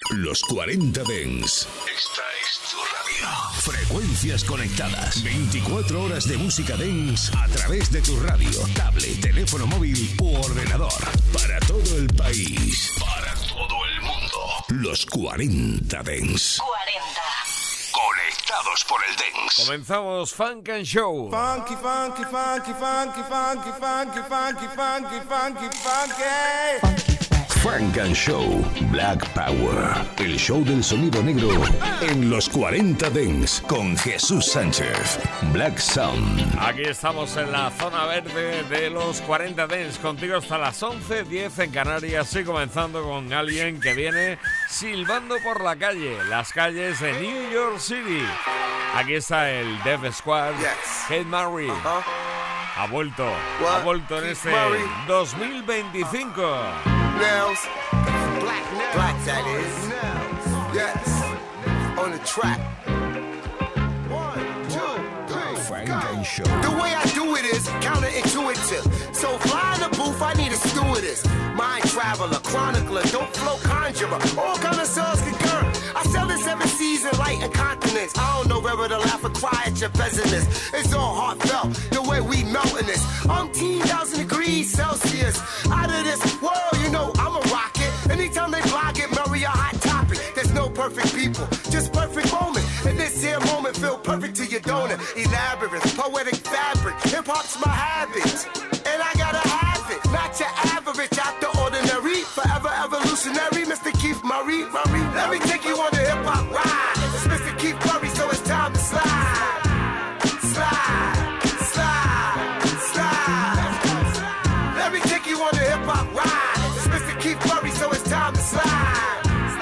Los 40 Dance. Esta es tu radio. Frecuencias conectadas. 24 horas de música dance a través de tu radio, tablet, teléfono móvil u ordenador. Para todo el país. Para todo el mundo. Los 40 Dance. 40. Conectados por el dance. Comenzamos Funk and Show. Funky, funky, funky, funky, funky, funky, funky, funky, funky, funky. Funk and Show Black Power. El show del sonido negro en los 40 Dance con Jesús Sánchez. Black Sound. Aquí estamos en la zona verde de los 40 Dance, contigo hasta las 11:10 en Canarias, y comenzando con alguien que viene silbando por la calle, las calles de New York City. Aquí está el Def Squad, Kate Murray. Ha vuelto en este 2025. Nails, black that is. Yes, on the track. 1, 2, 3, Funk and Show. The way I do it is counterintuitive. So fly in the booth, I need a stewardess. Mind traveler, chronicler, dope flow conjurer. All kind of souls concur. I sell in 7 seas and light incontinence. I don't know whether to laugh or cry at your business. It's all heartfelt, the way we melting this. 10,000 degrees Celsius. Out of this world, you know I'm a rocket. Anytime they blog it, Murray a hot topic. There's no perfect people, just perfect moment. And this here moment feel perfect to your donor. Elaborate, poetic fabric. Hip-hop's my habit, and I gotta have it. Not your average, out the ordinary. Forever evolutionary, Mr. Keith Murray. Let me take you on the hip-hop ride. It's Mr. Keith Murray, so it's time to slide. Slide, slide, slide. Let me take you on the hip-hop ride. It's Mr. Keith Murray, so it's time to slide.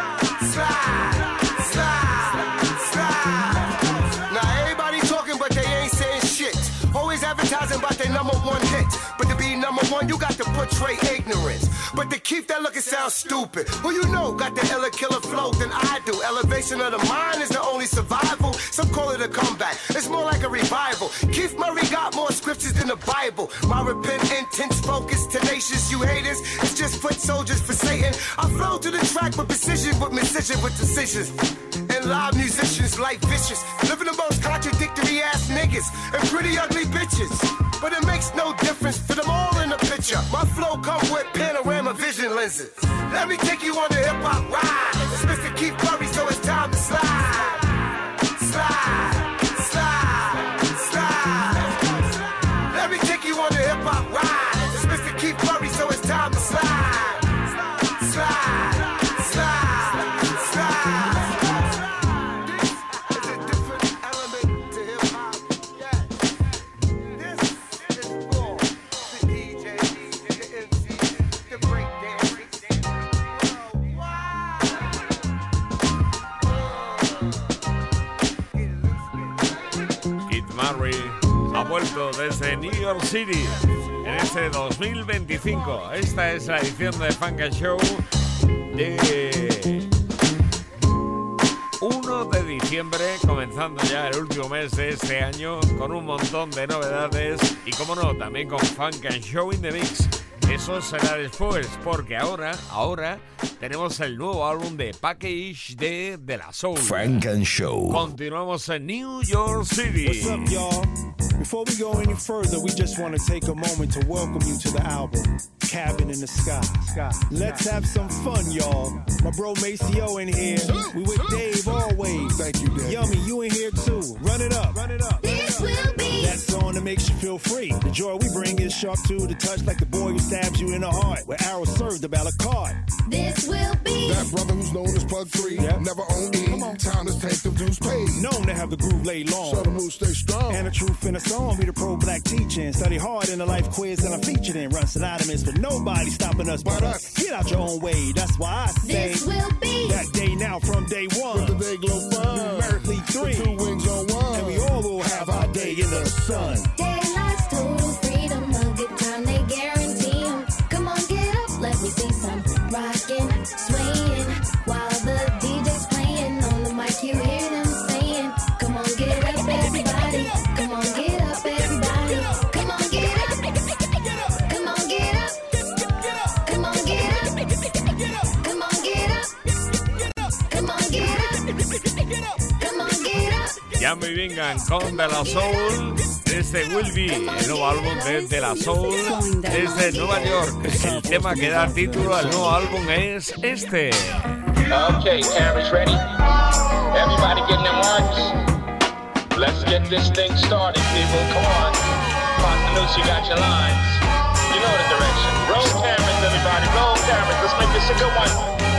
Slide, slide, slide. Now everybody talking, but they ain't saying shit. Always advertising about their #1 hit. But to be #1, you got to portray ignorance. But to keep that looking sound stupid. Who you know got the iller killer flow than I do. Elevation of the mind is the only survival. Some call it a comeback. It's more like a revival. Keith Murray got more scriptures than the Bible. My repent, intense, focus, tenacious, you haters. It's just foot soldiers for Satan. I flow to the track with precision, with decisions. And live musicians like vicious. Living the most contradictory ass niggas and pretty ugly bitches. But it makes no difference for them all in the picture. My flow come with panorama vision lenses. Let me take you on the hip hop ride. It's Mr. Keith Murray, so it's time to slide. Slide, slide, slide. Let me take you on the hip hop ride. It's Mr. Keith Murray, so it's time to slide. Slide, slide, slide. It's a different element to hip hop. Yeah. This is raw. The DJ, the MC, the breakdance. Kate Murray ha vuelto desde New York City en este 2025. Esta es la edición de Funk and Show de 1 de diciembre, comenzando ya el último mes de este año con un montón de novedades y, como no, también con Funk and Show in the Mix. Eso será después, porque ahora tenemos el nuevo álbum de Package de La Soul. Funk and Show. Continuamos en New York City. What's up, y'all? Before we go any further, we just want to take a moment to welcome you to the album, Cabin in the Sky. Let's have some fun, y'all. My bro Maceo in here. We with Dave always. Thank you, Dave. Yummy, you in here too. Run it up. This will be That song that makes you feel free. The joy we bring is sharp to the touch, like the boy who stabs you in the heart, where arrows served about a card. This will be That brother who's known as Plug 3, Yeah. never on E. Come on. Time to take the dues paid. Known to have the groove laid long. So the mood stay strong. And the truth in the song be the pro-black teaching. Study hard in the life quiz that I'm featured in. Run synonymous, but nobody stopping us but us. Get out your own way, that's why I say This will be that day now from day one. With the day glow fine. Numerically 3. 2 wings on one. And we all will have our day in the sun. daylight's total freedom. A good time they guarantee 'em. Come on, get up, let me see some rockin', swaying while the DJ's playing on the mic. You hear them saying, "Come on, get up, everybody! Come on, get up, everybody! Come on, get up! Come on, get up! Come on, get up! Come on, get up! Yummy Bingham con De La Soul desde Will Be, el nuevo álbum de De La Soul desde Nueva York. El tema que da título al nuevo álbum es este. Okay, cameras ready. Everybody getting them ones. Let's get this thing started, people. Come on. Ponce, you got your lines. You know the direction. Roll cameras, everybody. Roll cameras. Let's make this a good one.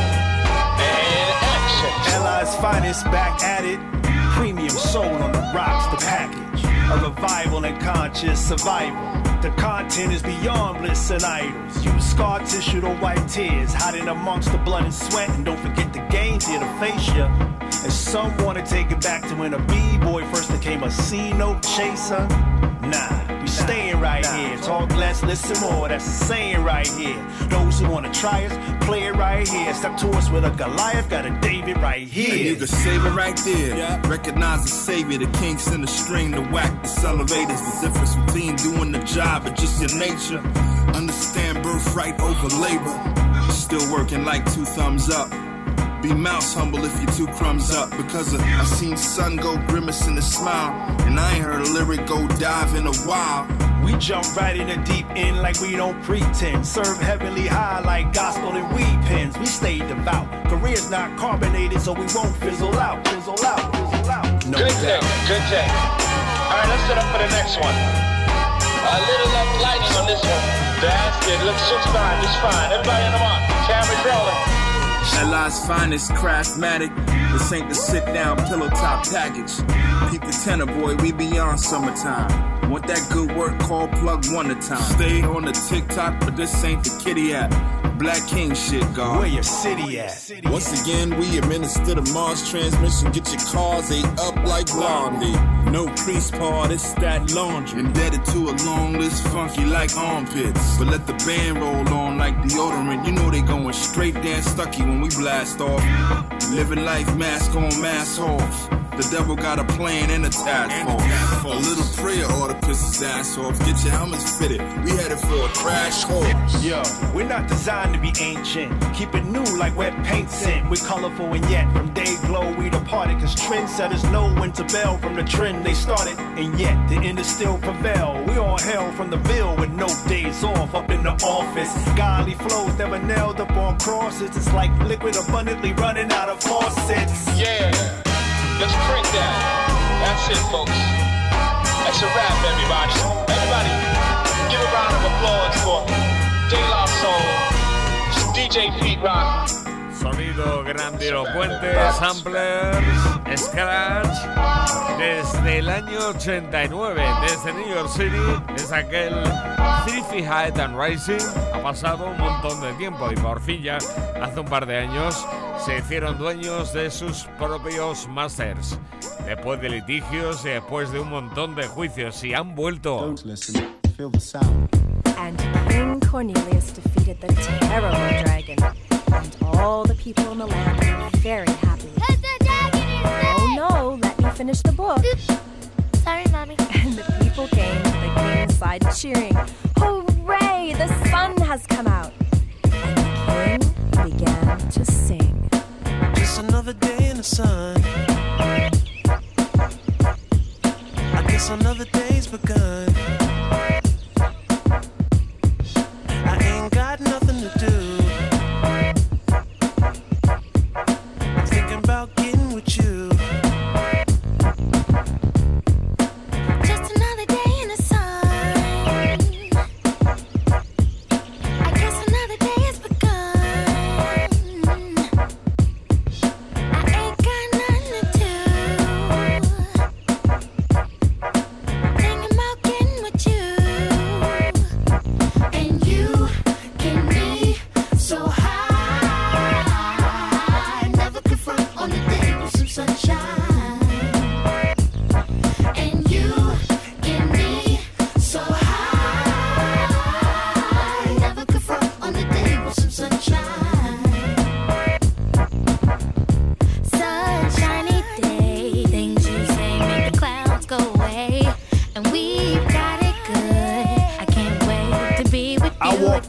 And action. LI's finest back at it. Premium soul on the rocks, the package. A revival and conscious survival. The content is beyond bliss and idols. Use scar tissue to wipe tears, hiding amongst the blood and sweat. And don't forget the gains here to face ya. And some want to take it back to when a B-boy first became a C-note chaser. Nah, we staying right here. Talk less, listen more, that's the saying right here. Those who want to try us, play it right here. Step to us with a Goliath, got a David right here. And you can save it right there. Yeah. Recognize the savior, the king send a string to whack the elevators. The difference between doing the job and just your nature. Understand birthright over labor. Still working like 2 thumbs up. Be mouse humble if you 2 crumbs up. Because I seen sun go grimace in the smile. And I ain't heard a lyric go dive in a while. We jump right in the deep end like we don't pretend. Serve heavenly high like gospel and weed pens. We stay devout. Career's not carbonated, so we won't fizzle out. Fizzle out, fizzle out. No good doubt. take, good take. Alright, let's set up for the next one. A little less lighting on this one. That's it, looks just fine, just fine. Everybody in the mark. Cameras rolling. LI's finest, craftmatic. This ain't the sit-down pillow top package. Peep the tenor, boy, we beyond summertime. Want that good work, call plug 1 a time. Stay on the TikTok, but this ain't the kitty app. Black King shit, God. Where your city at? Once again, we administer the Mars transmission. Get your cars ate up like Blondie. No priest part, it's that laundry. Indebted to a long list, funky like armpits. But let the band roll on like deodorant. You know they going straight Dan Stucky when we blast off. Living life, mask on, mask off. The devil got a plan and a task force. A little prayer ought to piss his ass off. Get your helmets fitted. We headed for a crash course. Yo, we're not designed to be ancient. Keep it new like wet paint scent. We're colorful and yet from day glow we departed. Cause trendsetters know when to bail from the trend they started. And yet the enders still prevail. We all hail from the Ville with no days off up in the office. Godly flows never nailed up on crosses. It's like liquid abundantly running out of faucets. Yeah. Let's print that. That's it, folks. That's a wrap, everybody. Everybody, give a round of applause for De La Soul, DJ Pete Rock. Sonido grandilocuente, samplers, scratch. Desde el año 89, desde New York City, es aquel Thrifty High and Rising. Ha pasado un montón de tiempo y por fin ya, hace un par de años, se hicieron dueños de sus propios masters. Después de litigios y después de un montón de juicios, y han vuelto. Don't listen, feel the sound. And King Cornelius defeated the terrible dragon, and all the people in the land were very happy. Cause the dragon is dead! Oh no, let me finish the book. Oops. Sorry, Mommy. And the people came to the king's side cheering, "Hooray, the sun has come out!" And the king began to sing. Just another day in the sun. I guess another day's begun. I ain't got nothing to do. I'm thinking about getting with you. Just another day in the sun. I guess another day has begun. I ain't got nothing to do. Thinking about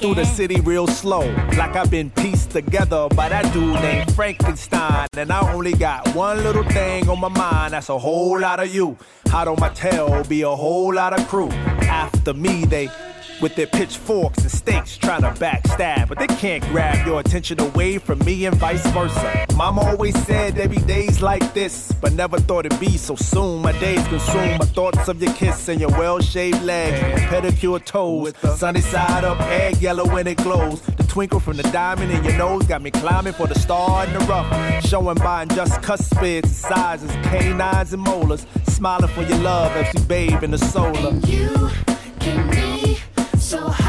through the city real slow, like I've been pieced together by that dude named Frankenstein. And I only got one little thing on my mind, that's a whole lot of you. Hot on my tail, be a whole lot of crew. After me, they with their pitchforks and stakes trying to backstab, but they can't grab your attention away from me and vice versa. Mama always said there be days like this, but never thought it'd be so soon. My days consume my thoughts of your kiss and your well-shaved legs and pedicure toes with the sunny side up, egg yellow when it glows. The twinkle from the diamond in your nose got me climbing for the star in the rough, showing by just cuspids and sizes, canines and molars, smiling for your love as we bathe in the solar. And you can be so high,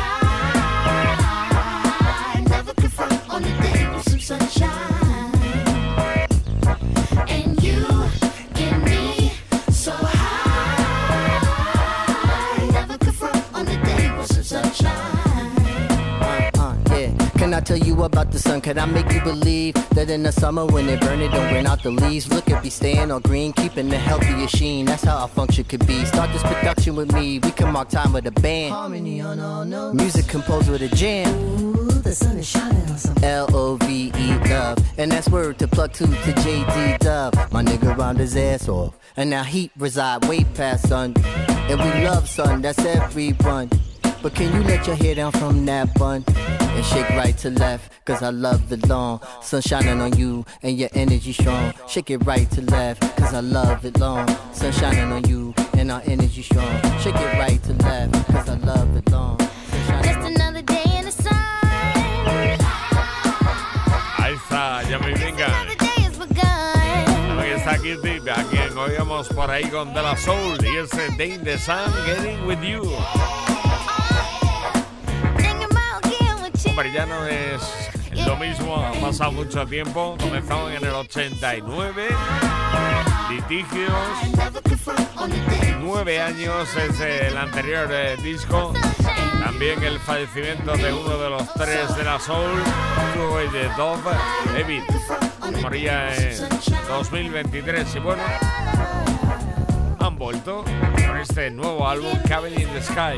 never confront on the day with some sunshine. And you can be so high, never confront on the day with some sunshine. Yeah. Can I tell you about the sun? Can I make you believe that in the summer when they burn it, don't burn out the leaves? Look at me staying all green, keeping the healthiest sheen. That's how our function could be. Start this production with me, we can mark time with a band. Harmony on all notes. Music composed with a jam. Ooh, the sun is shining on something. L-O-V-E, love. And that's word to plug to J.D. Dub. My nigga round his ass off. And now heat reside way past sun. And we love sun, that's everyone. But can you let your hair down from that bun and shake right to left? Cause I love the long sun shining on you and your energy strong. Shake it right to left, cause I love it long. Sun shining on you and our energy strong. Shake it right to left, cause I love it long. Just another day in the sun. Ahí está, Yami Bingham. Aquí está Kitty, a quien oíamos por ahí con De La Soul y ese Day in the Sun, Getting With You. Hombre, ya no es lo mismo, ha pasado mucho tiempo. Comenzamos en el 89, litigios, 9 años desde el anterior disco. También el fallecimiento de uno de los 3 de la soul, Troy de Dove, David, que moría en 2023. Y bueno, han vuelto con este nuevo álbum, Cabin in the Sky.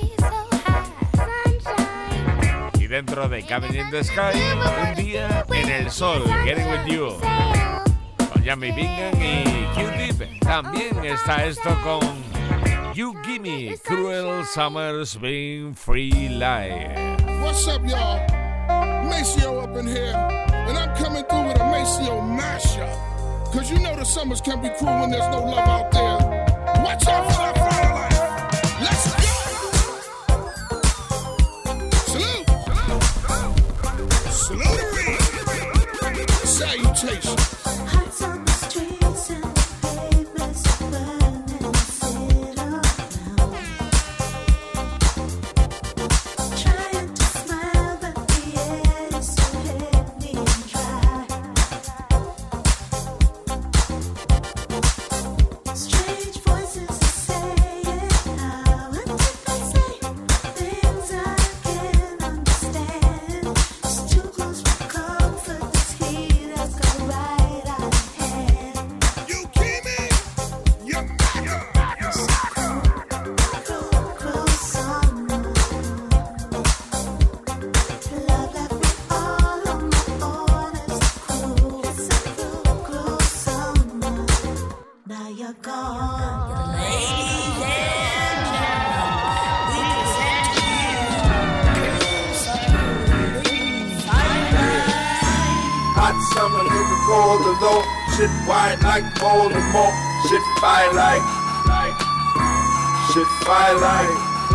Dentro de Cabin in the Sky, un día en el sol, Getting With You, con Yami Bingham y Q-Tip. También está esto con You Gimme, Cruel Summer's Been Free Life. What's up, y'all? Maceo up in here, and I'm coming through with a Maceo mashup. Cause you know the summers can be cruel when there's no love out there. Watch out for that fire life. Let's go! Salutation. Hearts on the streets and the pavements burning, sit around, trying to smile, but the air is so heavy and dry. Strange voices are saying, how what did they say? Things I can't understand. It's too close for comfort. This heat has gone right out of hand. You keep me, you matter. Cruel summer, love left me all on my own. It's cruel, cruel summer. Now you're gone. Ladies and gentlemen, we present to Hot summer, nigga, cold the low. Shit white like Baltimore. Shit fire like. Shit fire like.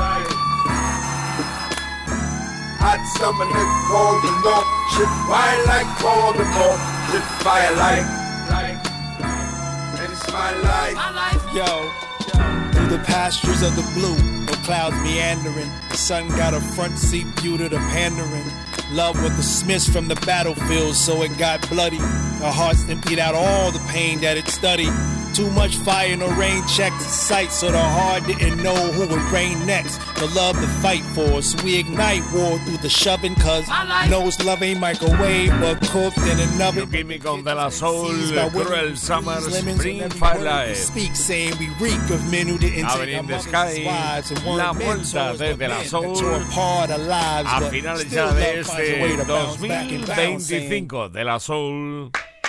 Hot summer, nigga, cold the low. Shit white like Baltimore. Shit fire like. And it's my life. Yo, through the pastures of the blue, no clouds meandering. The sun got a front seat view to the pandering. Love with the Smiths from the battlefield, so it got bloody. Our hearts emptied out all the pain that it studied. Too much fire, no rain checked the sight, so the heart didn't know who would reign next. The love to fight for, so we ignite war through the shoving, cause knows love ain't microwave, but cooked in an oven. Químico de la Soul, Cruel Summer, Spring Firelight. Speak saying we reek of men who didn't take our mothers as wives and la weren't vuelta mentors, de but la men Soul that tore apart our lives, a but finales still ya de love finds a way este to bounce back and bounce, saying, 2025 de la Soul.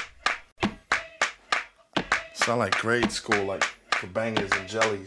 Sound like grade school, like for bangers and jellies.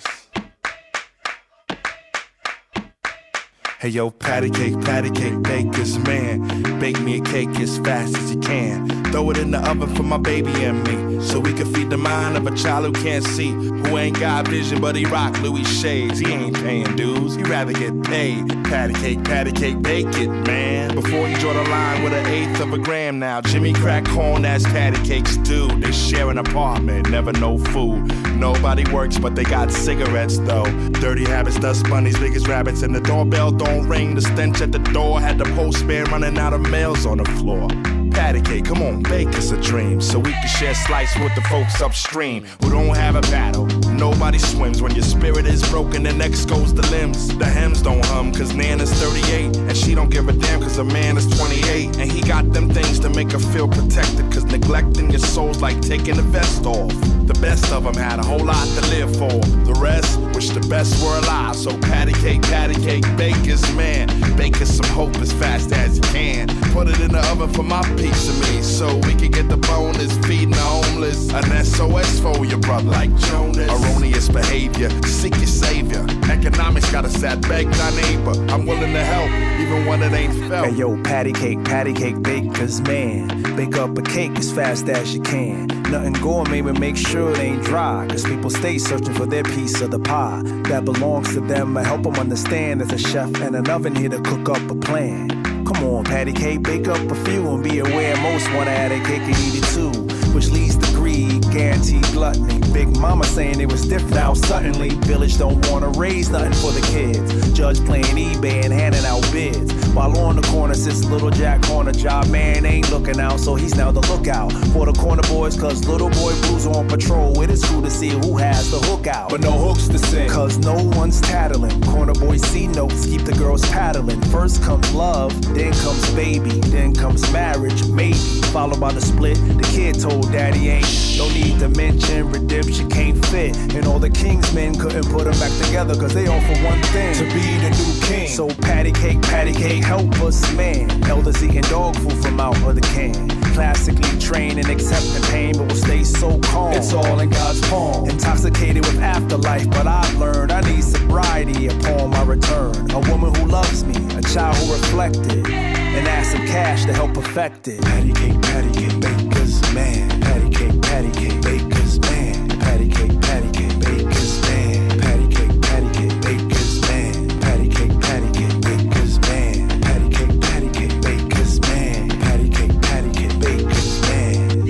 Hey yo, patty cake, baker's man. Bake me a cake as fast as you can. Throw it in the oven for my baby and me, so we can feed the mind of a child who can't see, who ain't got vision but he rock Louis shades. He ain't paying dues, he rather get paid. Patty cake, bake it, man. Before you draw the line with 1/8 of a gram now. Jimmy crack corn, that's patty cakes do. They share an apartment, never no food. Nobody works but they got cigarettes though. Dirty habits, dust bunnies, big as rabbits, and the doorbell don't ring. The stench at the door had the postman running out of mails on the floor. Patty cake, come on, bake us a dream, so we can share slice with the folks upstream who don't have a battle. Nobody swims when your spirit is broken, the next goes the limbs. The hems don't hum cause Nana's 38, and she don't give a damn cause a man is 28, and he got them things to make her feel protected, cause neglecting your soul's like taking the vest off. The best of them had a whole lot to live for. The rest wish the best were alive. So patty cake, baker's man. Bake us some hope as fast as you can. Put it in the oven for my piece of me, so we can get the bonus, feeding the homeless. An SOS for your brother, like Jonas. Erroneous behavior, seek your savior. Economics got us at beg thy neighbor. I'm willing to help, even when it ain't felt. Hey yo, patty cake, baker's man. Bake up a cake as fast as you can. Nothing gourmet, but make sure it ain't dry, cause people stay searching for their piece of the pie that belongs to them. I help them understand there's a chef and an oven here to cook up a plan. Come on, patty cake, bake up a few and be aware most wanna add a cake and eat it too, which leads to greed, guaranteed gluttony. Big mama saying it was different, now suddenly village don't wanna raise nothing for the kids. Judge playing eBay and handing out bids, while on the corner sits little Jack Horner. Job man ain't looking out, so he's now the lookout for the corner boys, cause little boy Blues on patrol. It is cool to see who has the hook out, but no hooks to sing, cause no one's tattling. Corner boy C notes keep the girls paddling. First comes love, then comes baby, then comes marriage, maybe followed by the split. The kid told daddy ain't no need to mention redemption can't fit, and all the king's men couldn't put them back together, cause they all for one thing, to be the new king. So patty cake, help us man. Elders eating dog food from out of the can. Classically trained and accepting pain, but will stay so calm. It's all in God's palm. Intoxicated with afterlife, but I've learned I need sobriety upon my return. A woman who loves me, a child who reflected, and ask some cash to help perfect it. Patty cake, baker's man. Patty cake, baker's man. Patty cake, baker's man. Patty cake, baker's man. Patty cake, baker's man. Patty cake, baker's man. Patty cake, baker's man.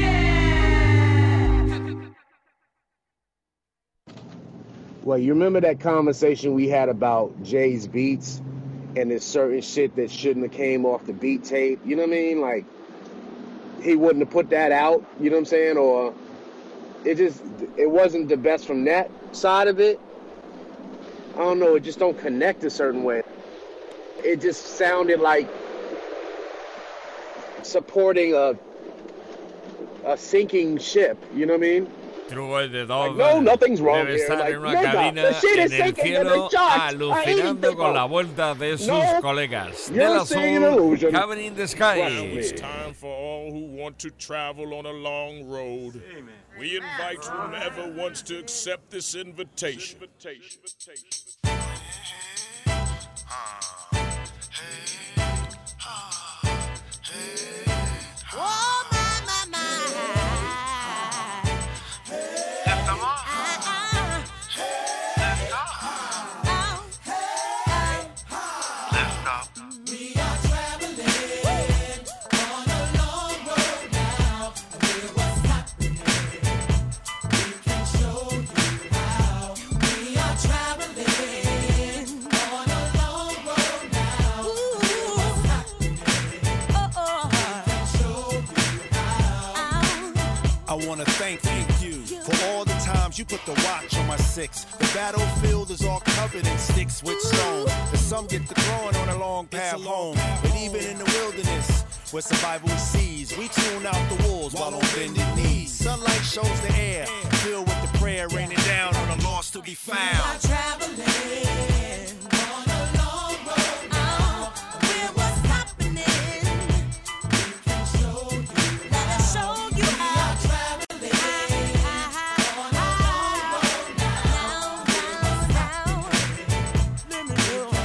Well, you remember that conversation we had about Jay's beats and there's certain shit that shouldn't have came off the beat tape, you know what I mean? Like, he wouldn't have put that out, you know what I'm saying? Or it wasn't the best from that side of it. I don't know, it just don't connect a certain way. It just sounded like supporting a sinking ship, you know what I mean? Trubo de Dog no, nothing's wrong debe here. estar Like, en una nigga, cabina the shit en is el sinking in the cielo charts. alucinando con la vuelta de sus colegas. De You're la seeing Soul, illusion. Cabin in the Sky. Now it's time for all who want to travel on a long road. We invite whomever wants to accept this invitation. I wanna thank you for all the times you put the watch on my 6. The battlefield is all covered in sticks with stones. And some get the throwing on a long path home. But even in the wilderness, where survival is seized, we tune out the wolves while on bended knees. Sunlight shows the air, filled with the prayer raining down on the lost to be found. Traveling on a long road now, where what's happening, we can show you. Let us show you how. Traveling on a long road now, let me show you.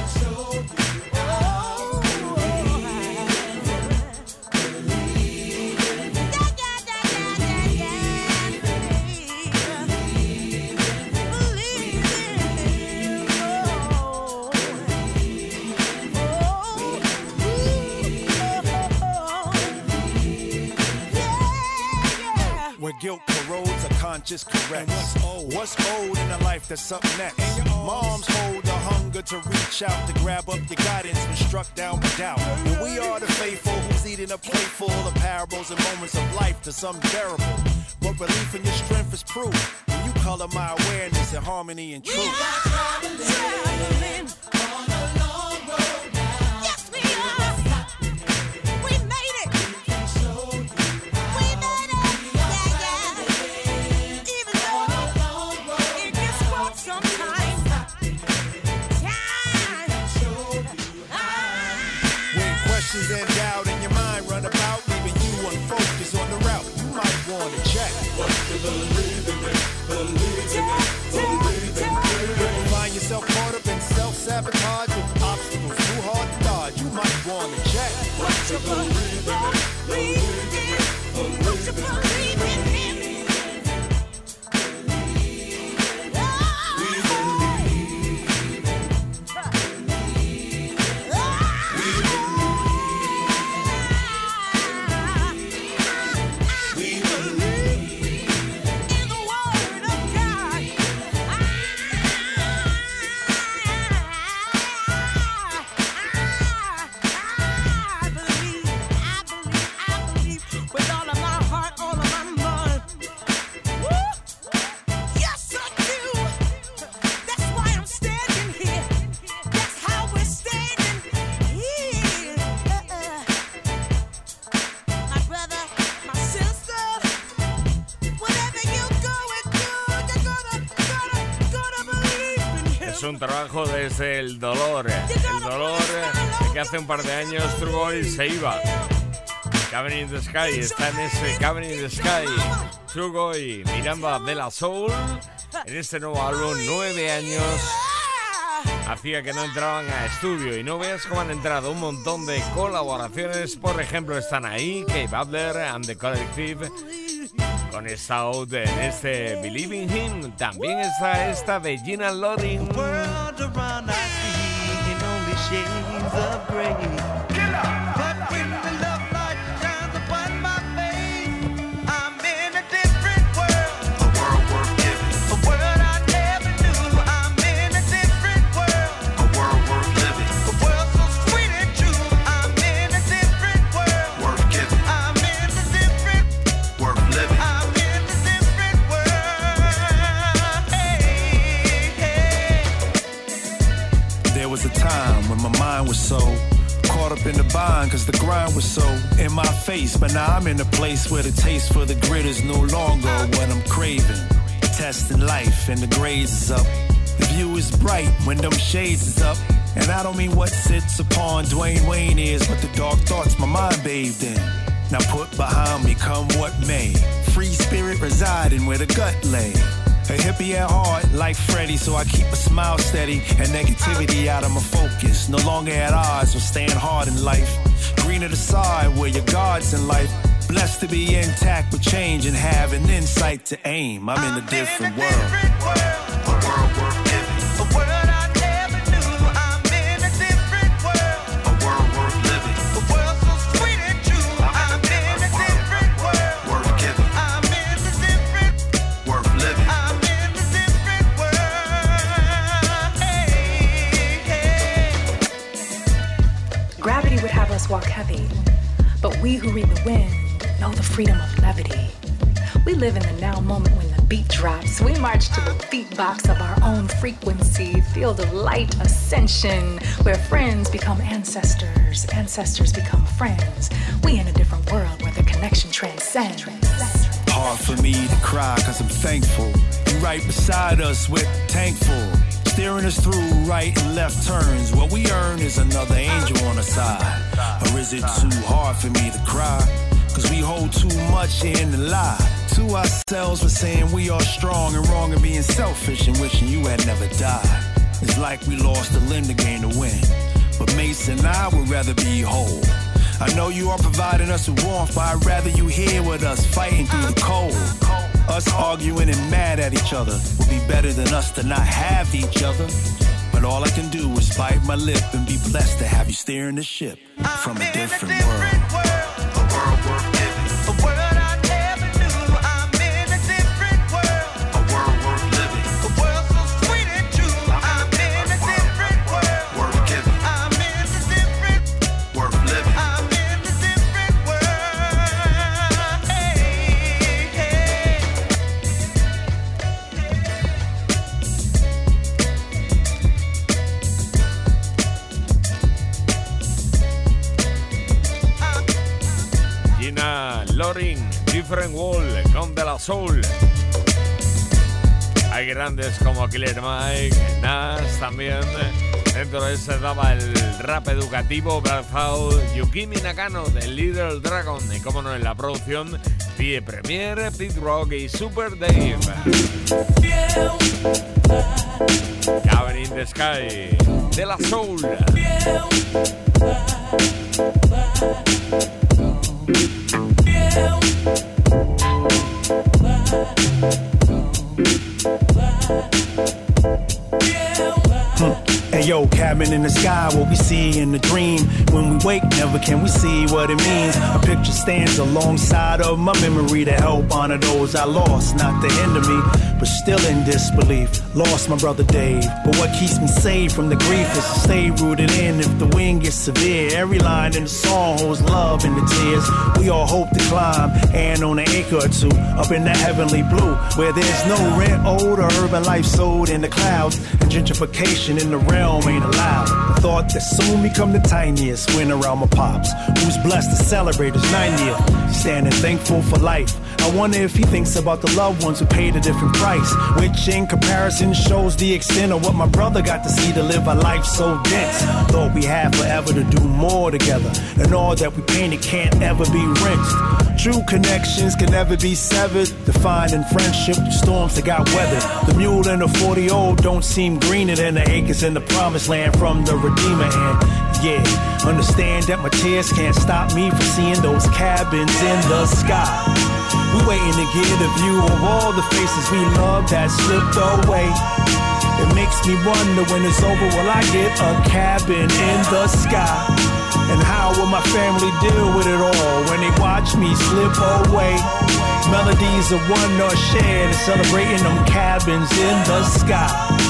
Where guilt corrodes, a conscious corrects. What's old in a life that's up next? Moms hold the hunger to reach out to grab up your guidance when struck down by doubt. And we are the faithful who's eating a plate full of parables and moments of life to some bearable. But relief in your strength is proof when you color my awareness in harmony and truth. We are traveling on a long road now. Yes, we are. We made it. We can show you. We made it. Yeah. Even though it gets rough sometimes. When questions and doubt in your mind run about, leaving you unfocused on the route, you might want to check. What you believe in it, believe in it, believe in it. When you find yourself caught up in self-sabotage with obstacles too hard to dodge, you might want to check. What you believe in it, believe in it, what you believe in it. Es un trabajo desde el dolor de que hace un par de años True Boy se iba. Cabin in the Sky está en ese Cabin in the Sky. True Boy, Miranda de la Soul, en este nuevo álbum, 9 años hacía que no entraban a estudio, y no veas cómo han entrado un montón de colaboraciones. Por ejemplo, están ahí Kay Butler and the Collective con Stout en este Believe in Him. También está esta de Gina Loring. So caught up in the bind cause the grind was so in my face. But now I'm in a place where the taste for the grit is no longer what I'm craving. Testing life and the grades is up. The view is bright when them shades is up. And I don't mean what sits upon Dwayne Wayne is, but the dark thoughts my mind bathed in. Now put behind me come what may. Free spirit residing where the gut lay. A hippie at heart like Freddie, so I keep a smile steady and negativity out of my focus. No longer at odds with staying hard in life. Greener the side where your God's in life. Blessed to be intact with change and have an insight to aim. I'm in a different world. A world worth living. A world I never knew. I'm in a different world. A world worth living. A world so sweet and true. I'm in a different world. Worth giving. I'm in a different worth living. Gravity would have us walk heavy, but we who read the wind know the freedom of levity. We We live in the now moment when the beat drops. We march to the beatbox of our own frequency, field of light ascension, where friends become ancestors, ancestors become friends. We in a different world where the connection transcends. Hard for me to cry cause I'm thankful. You right beside us with tank full, steering us through right and left turns. What we earn is another angel on the side. Or is it too hard for me to cry? Cause we hold too much in the lie to ourselves for saying we are strong and wrong and being selfish and wishing you had never died. It's like we lost a limb to gain the win, but Mace and I would rather be whole. I know you are providing us with warmth, but I'd rather you here with us fighting through the cold. Us arguing and mad at each other would be better than us to not have each other. But all I can do is bite my lip and be blessed to have you steering the ship from a different world. A world worth living. A world I never knew. I'm in a different world. A world worth living. A world so sweet and true. I'm in a different world. Worth giving. I'm in a different worth living. I'm in a different world. Hey, hey. Gina Loring, Different World con De La Soul. Hay grandes como Killer Mike, Nas también. Dentro de ese daba el rap educativo Brazao, Yukimi Nakano de Little Dragon. Y como no, en la producción, Pie Premier, Pete Rock y Super Dave. Cabin in the Sky, De La Soul. Hey yo, cabin in the sky, what we see in the dream. When we wake, never can we see what it means. A picture stands alongside of my memory to help honor those I lost, not to hinder me, but still in disbelief. Lost my brother Dave, but what keeps me safe from the grief is to stay rooted in. If the wind gets severe, every line in the song holds love in the tears. We all hope to climb and on an acre or two up in that heavenly blue, where there's no rent owed or urban life sold in the clouds, and gentrification in the realm ain't allowed. The thought that soon become the tiniest when around my pops, who's blessed to celebrate his 90th, standing thankful for life. I wonder if he thinks about the loved ones who paid a different price, which in comparison shows the extent of what my brother got to see to live a life so dense. Thought we had forever to do more together, and all that we painted can't ever be rinsed. True connections can never be severed, defined in friendship through storms that got weathered. The mule and the 40-old don't seem greener than the acres in the promised land from the Redeemer. And yeah, understand that my tears can't stop me from seeing those cabins in the sky. We waiting to get a view of all the faces we loved that slipped away. It makes me wonder when it's over, will I get a cabin in the sky? And how will my family deal with it all when they watch me slip away? Melodies of wonder shared and celebrating them cabins in the sky.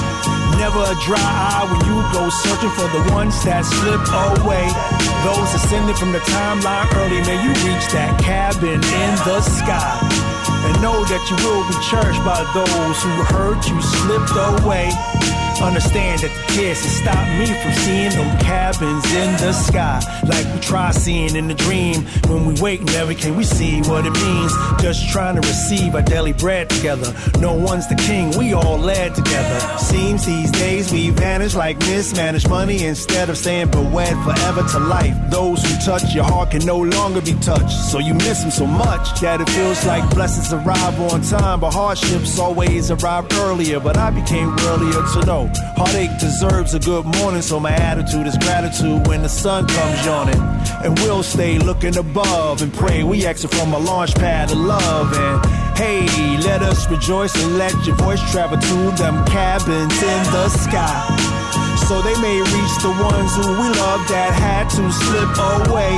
Never a dry eye when you go searching for the ones that slipped away. Those ascended from the timeline early, may you reach that cabin in the sky. And know that you will be cherished by those who heard you slipped away. Understand that the tears can stop me from seeing them cabins in the sky, like we try seeing in the dream. When we wake, never can we see what it means. Just trying to receive our daily bread together. No one's the king, we all led together. Seems these days we vanish like mismanaged money instead of staying wed forever to life. Those who touch your heart can no longer be touched, so you miss them so much that it feels like blessings arrive on time, but hardships always arrive earlier. But I became worthier to know heartache deserves a good morning, so my attitude is gratitude when the sun comes yawning. And we'll stay looking above and pray we exit from a launch pad of love. And hey, let us rejoice and let your voice travel to them cabins in the sky, so they may reach the ones who we love that had to slip away.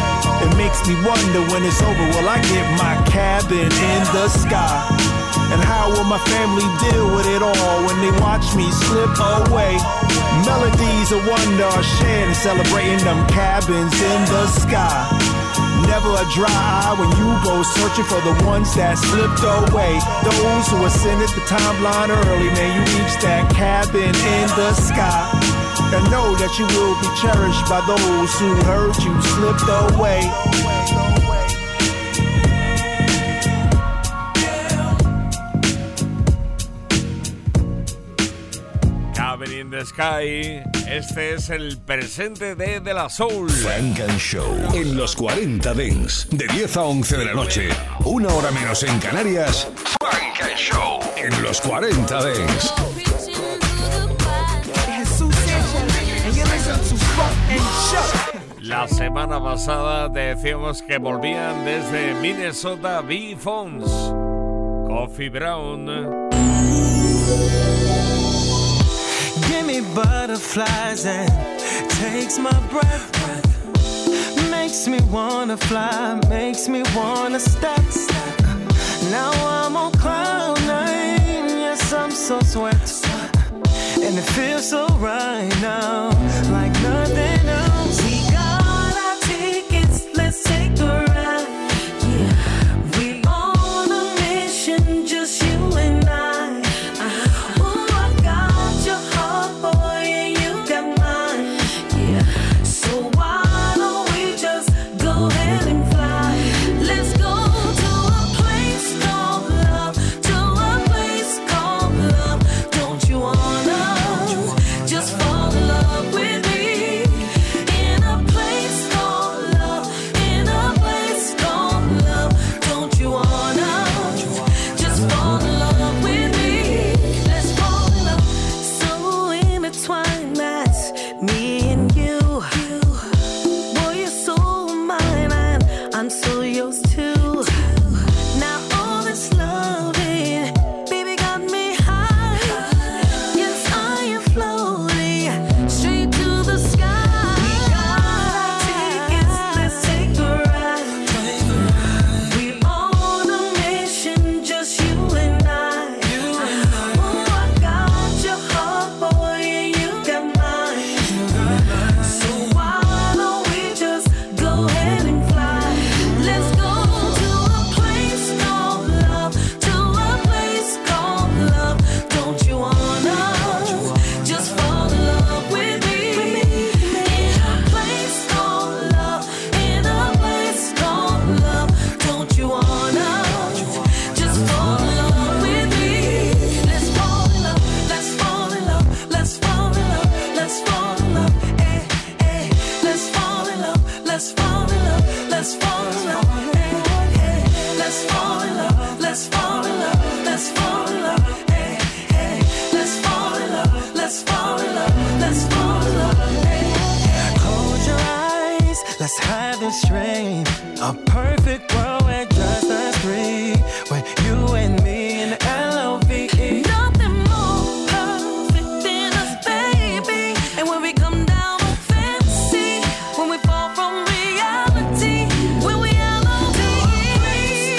It makes me wonder when it's over, will I get my cabin in the sky? And how will my family deal with it all when they watch me slip away? Melodies of wonder are shared and celebrating them cabins in the sky. Never a dry eye when you go searching for the ones that slipped away. Those who ascended the timeline early, man, you reach that cabin in the sky. And know that you will be cherished by those who heard you slipped away. Cabin in the Sky. Este es el presente de La Soul. Funk and Show en los 40 Dents. De 10 a 11 de la noche. Una hora menos en Canarias. Funk and Show en los 40 Dents. La semana pasada decíamos que volvían desde Minnesota B-Phones. Coffee Brown. Give me butterflies and takes my breath. Makes me wanna fly, makes me wanna step. Now I'm on cloud nine, yes I'm so sweat. And it feels so right now, like nothing else. We got our tickets, let's take a ride. Yeah, we on a mission, just you and I. Oh, I got your heart, boy, and you got mine. Yeah, so why don't we just go ahead and fly? Let's go to a place called love, to a place called love. Don't you wanna just fall in love with me? In a place called love, in a place called love. Don't you wanna just fall in love with me? Let's fall in love. So intertwined, that's me and you. Boy, you're so mine and I'm so yours too. Now all this loving, baby, got me high. Yes, I am floating straight to the sky. We got our tickets, let's take a ride. We on a mission, just you and I. Oh, I got your heart, boy, and you got mine. So why don't we just go ahead and fly? Let's go to a place called love, to a place called love. Don't you wanna just fall in love with me? In a place called love, in a place called love. Don't you wanna just fall in love with me? Let's fall in love, let's fall in love, let's fall in love, let's fall in love. Eh, eh, let's fall in love, let's fall in love, let's fall in love. Eh, eh, let's fall in love, let's fall in love, let's fall in love. Eh, eh, let's fall in love, let's fall in love, let's fall in love. Eh, eh. Close your eyes, let's have this dream. A perfect world where just us three, where you and me in L-O-V-E. Nothing more perfect than us, baby. And when we come down on fantasy, when we fall from reality, when we L-O-V-E.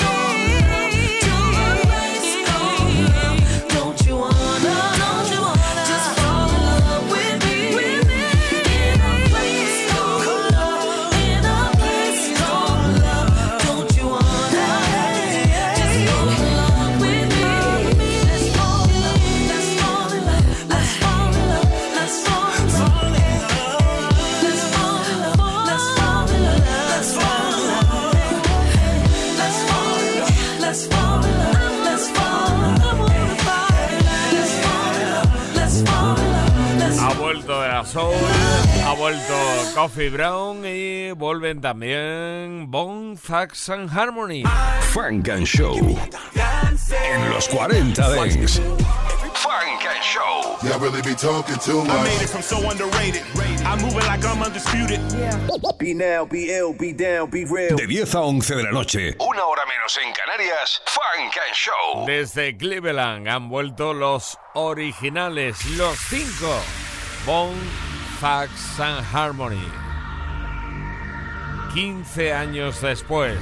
Don't you wanna just fall in love with me? In a place called love, in a place called love. Don't you wanna just fall in love with me? Let's fall in love, let's fall in love, let's fall in love, let's fall in love. Let's fall in love, let's fall in love, let's fall in love. Let's fall in love, let's fall in love, let's fall in love. Let's fall in love, let's fall in love, let's Ha vuelto de La Soul, ha vuelto Coffee Brown y vuelven también Bone Thugs and Harmony. Funk and Show en los 40 Dents. Funk and Show. Y'all really be talking too much. I made it from so underrated. I'm moving like I'm undisputed. Be now, be ill, be down, be real. De 10 a 11 de la noche. Una hora menos en Canarias. Funk and Show. Desde Cleveland han vuelto los originales, los 5. Bone Thugs and Harmony. 15 años después.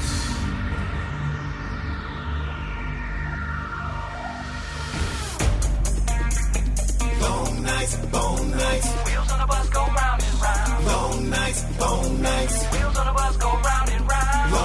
Bone nights, bone nights. Wheels on the bus go round and round. Bone nights, bone nights. Wheels on the bus go round and round.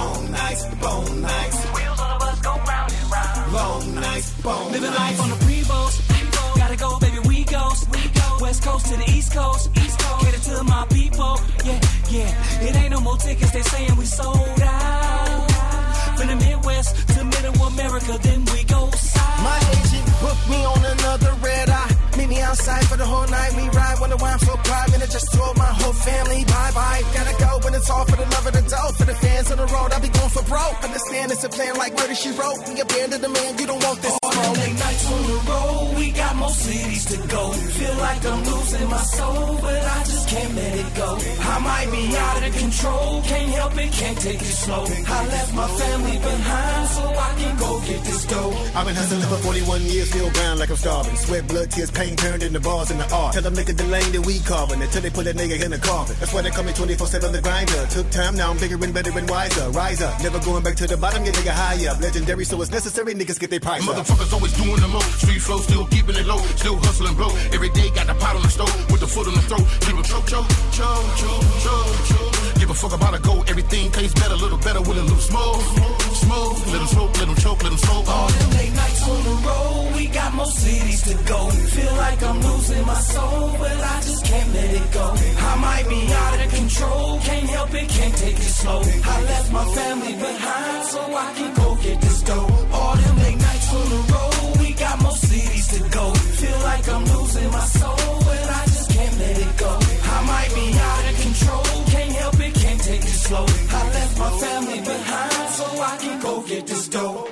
nights, bone nights. Wheels on the bus go round and round. Long nights, bone living nights. Life on the pre-boats. Gotta go, baby, we go. West Coast to the East Coast. Cater to my people. Yeah. It ain't no more tickets, they saying we sold out. From the Midwest to Middle America, then we go south. My agent booked me on another red eye. Meet me outside for the whole night. We ride, wonder why I'm so private. I just told my whole family bye-bye. Gotta go, but it's all for the love of the dough. For the fans on the road, I'll be going for broke. Understand it's a plan like Murder, She Wrote. We abandoned the man, you don't want this smoke. Late nights on the road, we got more cities to go. Feel like I'm losing my soul, but I just can't let it go. I might be out of control, can't help it, can't take it slow. I left my family behind so I can go get this dough. I've been hustling for 41 years, still grind like I'm starving. Sweat, blood, tears, pain turned into bars in the art. Tell them nigga the lane that we carving until they put a nigga in the coffin. That's why they call me 24/7 the grinder. Took time, now I'm bigger and better and wiser. Rise up, never going back to the bottom, get nigga high up. Legendary, so it's necessary, niggas get their price up. Motherfuckers always doing the most. Street flow, still keeping it low. Still hustling, bro. Every day got the pot on the stove with the foot on the throat. People choke. Give a fuck about a go. Everything tastes better, a little better with a little smoke. Let them smoke, let them choke, let them smoke. All them late nights on the road, we got more cities to go. Feel like I'm losing my soul, but I just can't let it go. I might be out of control, can't help it, can't take it slow. I left my family behind so I can go get this dough. All them late nights on the road, we got more cities to go. Feel like I'm losing my soul, but I just can't let it go. I might be out of control, can't help it, can't take it slow. I left my family behind so I can go get this dough.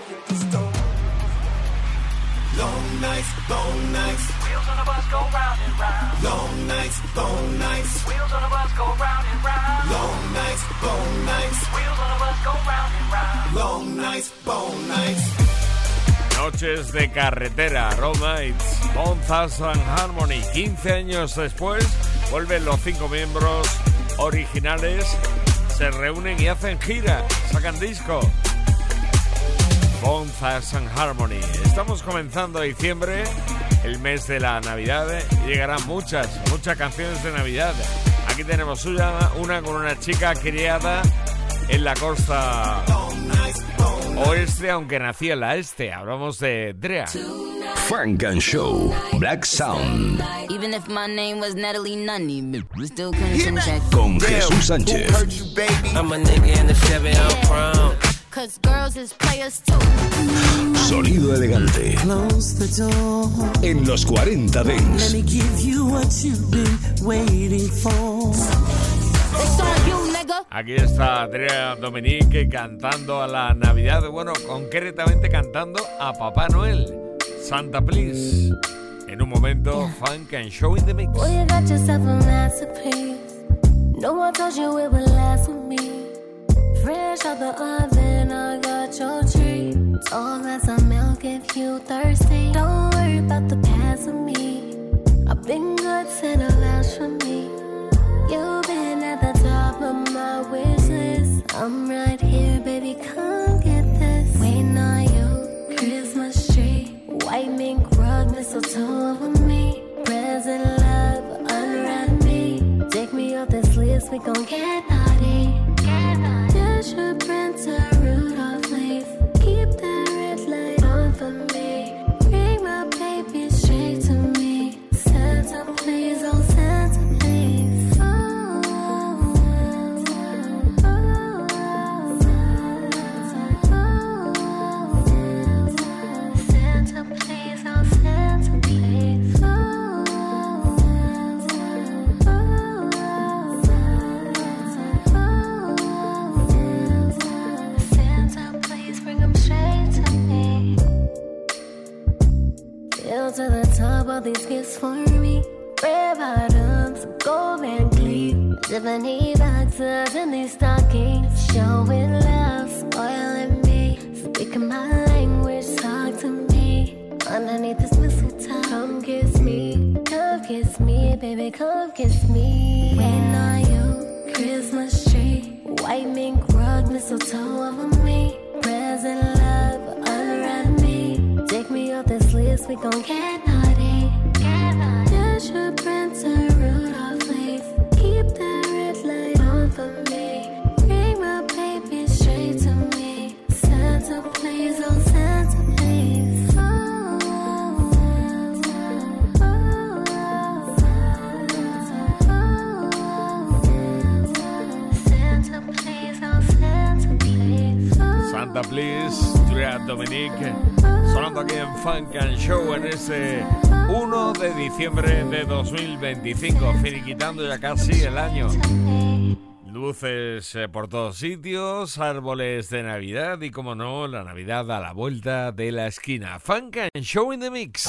Long nights, bone nights. Wheels on the bus go round and round. Long nights, bone nights. Wheels on the bus go round and round. Long nights, bone nights. Wheels on the bus go round and round. Long nights, bone nights. Noches de carretera, Road Nights, Bone Thugs & Harmony. 15 años después, vuelven los 5 miembros originales, se reúnen y hacen gira, sacan disco. Bone Thugs & Harmony. Estamos comenzando diciembre, el mes de la Navidad, y llegarán muchas canciones de Navidad. Aquí tenemos una con una chica criada en la costa oeste, aunque nació en la este. Hablamos de Drea. Funk and Show, Black Sound. Even if my name was Natalie Nunny, we still couldn't check. Con Jesús Sánchez. I'm a nigga in the Chevy on Crown. Cause girls is players too. Sonido elegante. Close the door. En los 40 Dents. Let me give you what you've been waiting for. It's on you, nigga. Aquí está Andrea Dominique cantando a la Navidad, bueno, concretamente cantando a Papá Noel, Santa Please. En un momento, Funk and Show in the Mix. Well, you got yourself a masterpiece. No one told you it would last with me. Fresh out the oven, I got your treat. Tall glass of milk if you thirsty. Don't worry about the past with me. I've been good, send a vouch for me. You've been at the top of my wish list. I'm right here, baby, come get this. Waiting on you, Christmas tree. White mink rug, mistletoe over me. Present love, unwrap me. Take me off this list, we gon' get naughty. You should print a Rudolph, please. Keep that red light on for me. Bring my baby straight to me. Santa, please, oh Santa, please. Santa, please, oh Santa, please. Santa, please bring them straight to me. Fill to the top all these gifts for me. Red bottoms, gold Van Cleef, Tiffany boxes and these stockings. Showing love, spoiling me. Speaking my language, talk to me. Underneath this mistletoe, come kiss me, baby, come kiss me. Waiting on you, Christmas tree. White mink rug, mistletoe over me. Present love, unwrap me. Take me off this list, we gon' get naughty. You should print a Rudolph, please. Keep that red light on for me. Bring my baby straight to me. sonando aquí en Funk and Show en ese 1 de diciembre de 2025, finiquitando ya casi el año. Luces por todos sitios, árboles de Navidad y, como no, la Navidad a la vuelta de la esquina. Funk and Show in the Mix.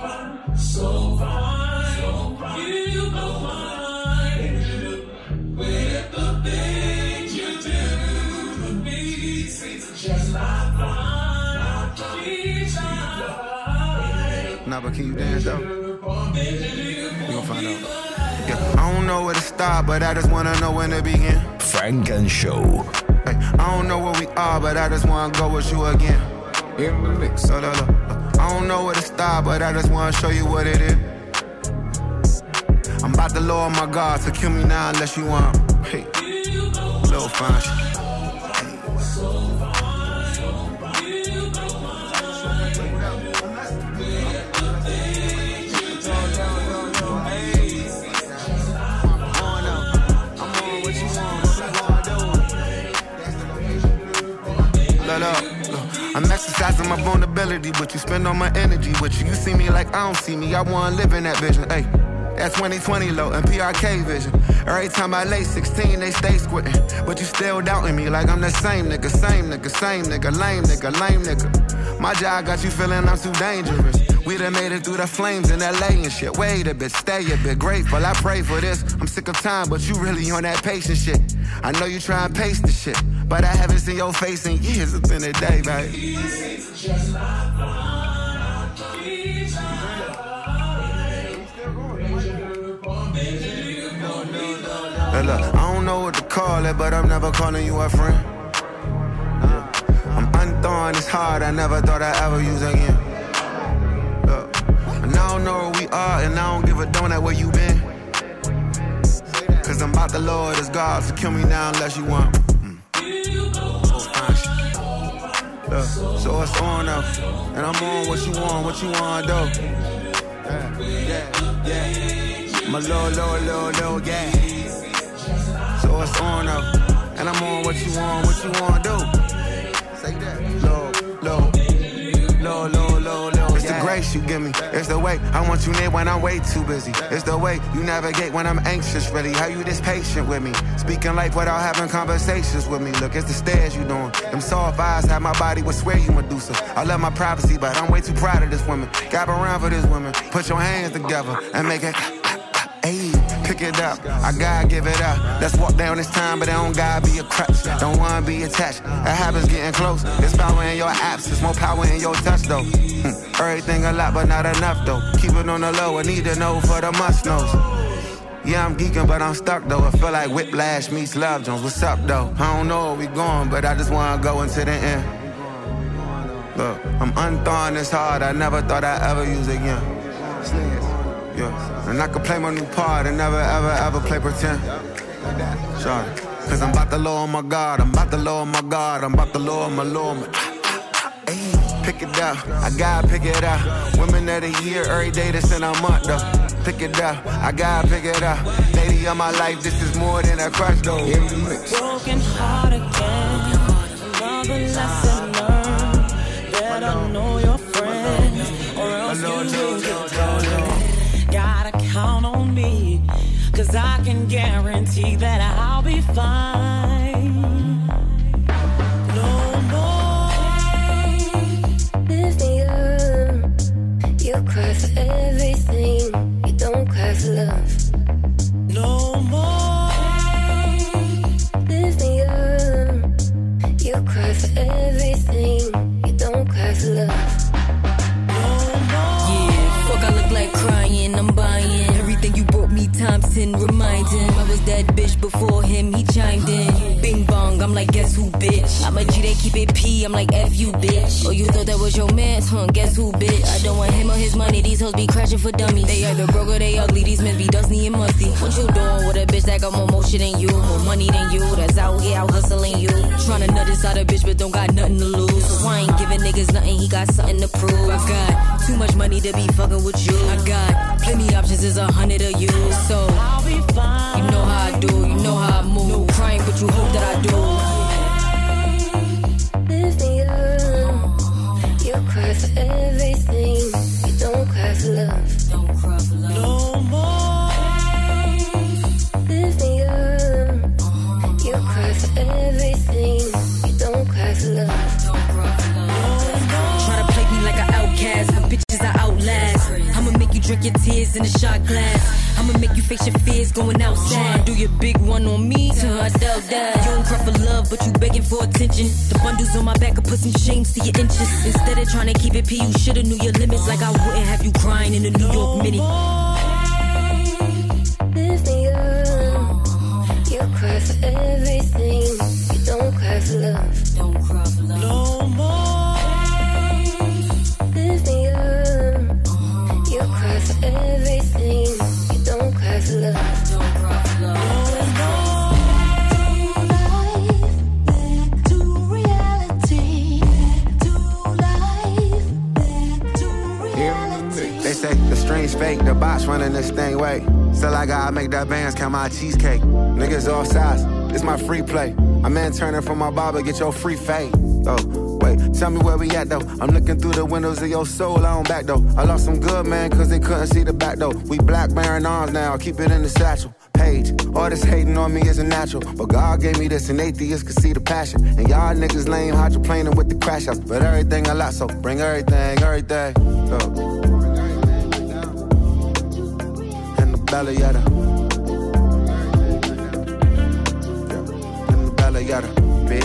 Nah, but can you dance though? You gon' find out. Yeah, I don't know where to start, but I just wanna know when to begin. Funk and Show. Hey, I don't know where we are, but I just wanna go with you again. In the mix. I don't know where to start, but I just wanna show you what it is. I'm about to lower my guard, so kill me now unless you want. Hey, little fine shit. I'm exercising my vulnerability, but you spend all my energy with you. You see me like I don't see me, I wanna live in that vision. Hey, that's 2020 low and PRK vision. Every time I lay 16, they stay squirting. But you still doubting me like I'm the same nigga, same nigga, same nigga, lame nigga, lame nigga. My job got you feeling I'm too dangerous. We done made it through the flames in LA and shit. Wait a bit, stay a bit, grateful, I pray for this. I'm sick of time, but you really on that patient shit. I know you try and pace the shit, but I haven't seen your face in years. It's been a day, babe. Look, I don't know what to call it, but I'm never calling you a friend. I'm unthawing this heart I never thought I'd ever use again. Look, and I don't know where we are, and I don't give a donut where you been. Cause I'm about to lower this guard, so kill me now unless you want. So it's on up, and I'm on what you want though. Yeah. My low, yeah. So it's on up, and I'm on what you want do. Say that, low. It's the grace you give me, it's the way I want you near when I'm way too busy. It's the way you navigate when I'm anxious, really. How you this patient with me, speaking life without having conversations with me. Look, it's the stairs you doing. Them soft eyes have my body would swear you Medusa. I love my privacy, but I'm way too proud of this woman. Gab around for this woman. Put your hands together and make it. Ayy, pick it up, I gotta give it up. Let's walk down this time, but I don't gotta be a crutch. Don't wanna be attached, that habit's getting close. There's power in your absence, more power in your touch though. Everything a lot, but not enough though. Keep it on the low, I need to know for the must-knows. Yeah, I'm geeking, but I'm stuck though. I feel like Whiplash meets Love Jones. What's up though? I don't know where we going, but I just wanna go into the end. Look, I'm unthawing this hard, I never thought I'd ever use again. Yeah, and I could play my new part and never, ever play pretend. Sorry, cause I'm about to lower my guard, I'm about to lower my Ayy, pick it up, I gotta pick it up. Women of the year, every day that's in a month though. Pick it up, I gotta pick it up. Lady of my life, this is more than a crush though. Broken heart again, another lesson learned. Better know your friends, or else you lose your turn. Gotta count on me, cause I can guarantee that I'll be fine. No more pain. Lift me up. You cry for everything, you don't cry for love. No more pain. Lift me up. You cry for everything, you don't cry for love. I look like crying, I'm buying everything you brought me times 10, remind him I was that bitch before him, he chimed in. Bing bong, I'm like, guess who, bitch? I'm a G, they keep it P, I'm like, F you, bitch. Oh, you thought that was your mans, huh? Guess who, bitch? I don't want him or his money, these hoes be crashing for dummies. They either broke or they ugly, these men be dusty and musty. What you doing with a bitch that got more motion than you, more money than you, that's out here out hustling you? Tryna nut inside a bitch, but don't got nothing to lose. So I ain't giving niggas nothing, he got something to prove. I got too much money to be fucking with you. I got plenty options, is 100 of you. So I'll be fine. You know how I do, you know how I move. No crying, but you hope that I do. Lift me up. You cry for everything. drink your tears in a shot glass. I'ma make you face your fears going outside. Do your big one on me till I doubt that. You don't cry for love, but you begging for attention. The bundles on my back could put some shames to your inches. Instead of trying to keep it P, you shoulda knew your limits. Like I wouldn't have you crying in a New York Minute. Lift me up. You cry for everything. You don't cry for love. Don't cry for love. No more. Lift me up. You cry for everything. You don't cry for love. Don't cry for love. They say the stream's fake, the box running this thing, wait. Still I gotta make that bands count my cheesecake. Niggas all sides, it's my free play. I'm in turning from my barber, get your free fade. Oh, wait, tell me where we at though. I'm looking through the windows of your soul, I don't back though. I lost some good man, cause they couldn't see the back though. We black bearing arms now, keep it in the satchel. Page, all this hating on me isn't natural. But God gave me this, and atheists could see the passion. And y'all niggas lame hydroplaning with the crash outs. But everything a lot, so bring everything. Go. Belly yada. In the belly yada. Big.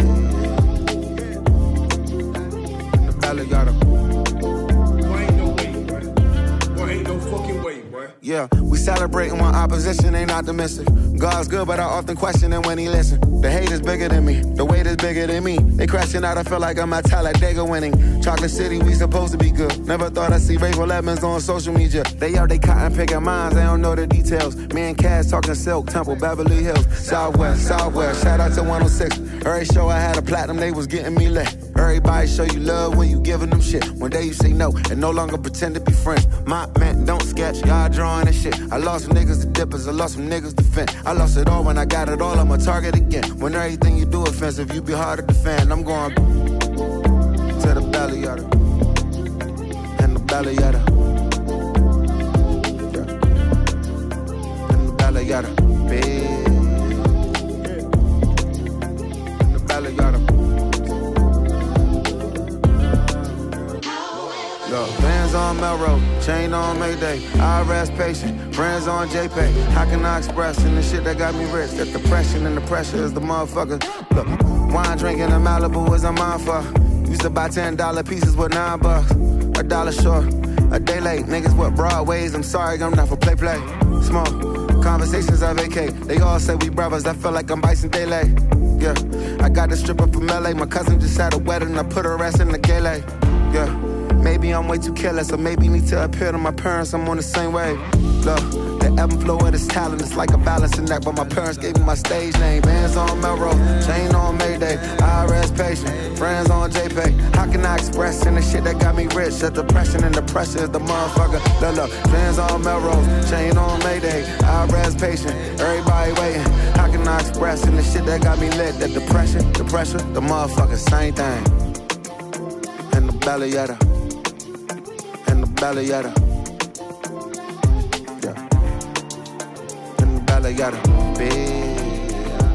In the belly yada. Boy, ain't no way, boy. Boy, ain't no fucking way, boy. Yeah, we celebrating when opposition ain't optimistic. God's good, but I often question him when he listen. The hate is bigger than me, the weight is bigger than me. They crashing out, I feel like I'm at Talladega winning. Chocolate City, we supposed to be good. Never thought I'd see Rachel Lemons on social media. They out, they cotton picking minds, they don't know the details. Me and Cass talking Silk, Temple, Beverly Hills, Southwest. Shout out to 106. Every show I had a platinum, they was getting me lit. Everybody show you love when you giving them shit. One day you say no and no longer pretend to be friends. My man, don't sketch, y'all drawing and shit. I lost some niggas to dippers, I lost some niggas to fend. I lost it all when I got it all, I'm a target again. When everything you do offensive, you be hard to defend. I'm going to the belly of it. And the belly of it. Yeah. And the belly of it. Big. And the belly of it. Look, Vans on Melrose, chain on Mayday, IRS patient, friends on JPay. How can I express in the shit that got me rich? That depression and the pressure is the motherfucker. Look, wine drinking in Malibu is a mind fuck. Used to buy $10 pieces with $9. A dollar short, a day late. Niggas with broadways, I'm sorry, I'm not for play. Small conversations I vacate. They all say we brothers, I feel like I'm Bison Dele. Yeah, I got the stripper from LA. My cousin just had a wedding, I put her ass in the gala. Yeah. Maybe I'm way too careless, or maybe need to appeal to my parents, I'm on the same wave. Look, the ebb and flow of this talent is like a balancing act, but my parents gave me my stage name. Bands on Melrose, chain on Mayday, IRS patient, friends on JPay. How can I express in the shit that got me rich? That depression and the pressure is the motherfucker. Look, bands on Melrose, chain on Mayday, IRS patient, everybody waiting. How can I express in the shit that got me lit? That depression, the pressure, the motherfucker, same thing. And the belly of it. Belly of it. Yeah. In the belly of it. Big.